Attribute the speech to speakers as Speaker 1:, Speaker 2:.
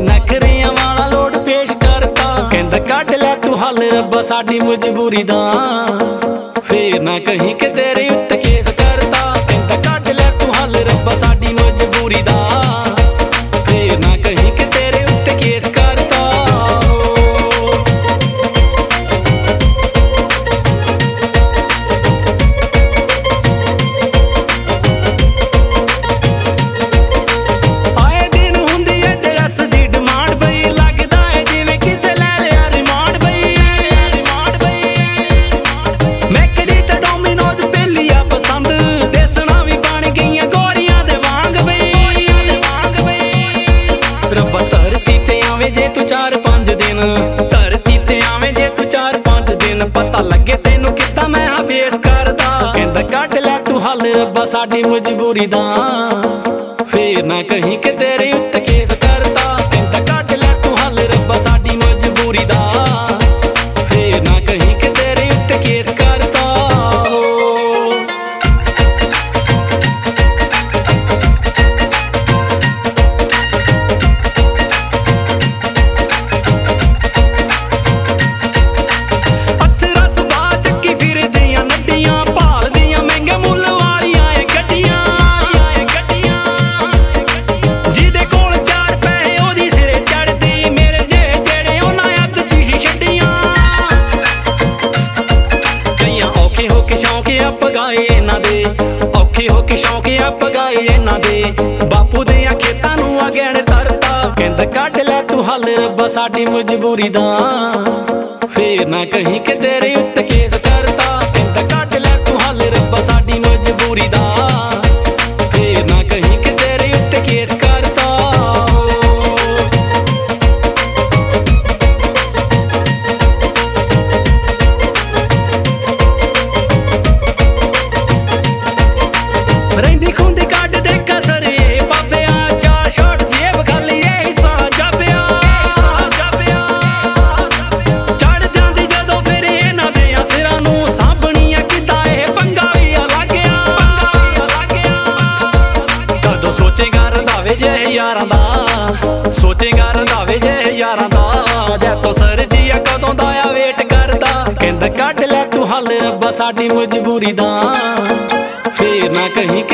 Speaker 1: नखरियां वाला लोड पेश करता, कहंदा कढ लै तू हल रब्बा साडी मजबूरी दा, फिर ना कहीं कि तेरे उत्ते केस करता, कहंदा कढ लै तू हल रब्बा साडी मजबूरी दा, फिर ना कहीं कि तेरे उत्ते केस करता। जे तू 4-5 दिन धरती ते आवे, जे तू 4-5 दिन पता लगे तेनू किता मैं हाँ फेस करदा, कहंदा कढ लै तू हल रब्बा साडी मजबूरी दा, फिर ना कहीं कि तेरे उत्ते केस करदा, कहंदा कढ लै तू हल रब्बा साडी मजबूरी दा, फिर ना कहीं कि तेरे उत्ते केस करदा। औखे होके शौकिया पगाए इन्हां दे, बापू दियां खेतां नूं अगैण तरता, कहंदा कढ लै तू हल रब्बा साडी मजबूरी दा, फिर ना कहीं कि तेरे उत्ते केस करता, कहंदा कढ लै तू हल रब्बा साडी मजबूरी दा, फिर ना कहीं कि तेरे उत्ते केस करता। सोचेगा रंधावे जे यारां दा, जै तो सर जिया कदों दा आ वेट करदा, कहंदा कढ लै तू हल रब्बा साडी मजबूरी दा, फिर ना कहीं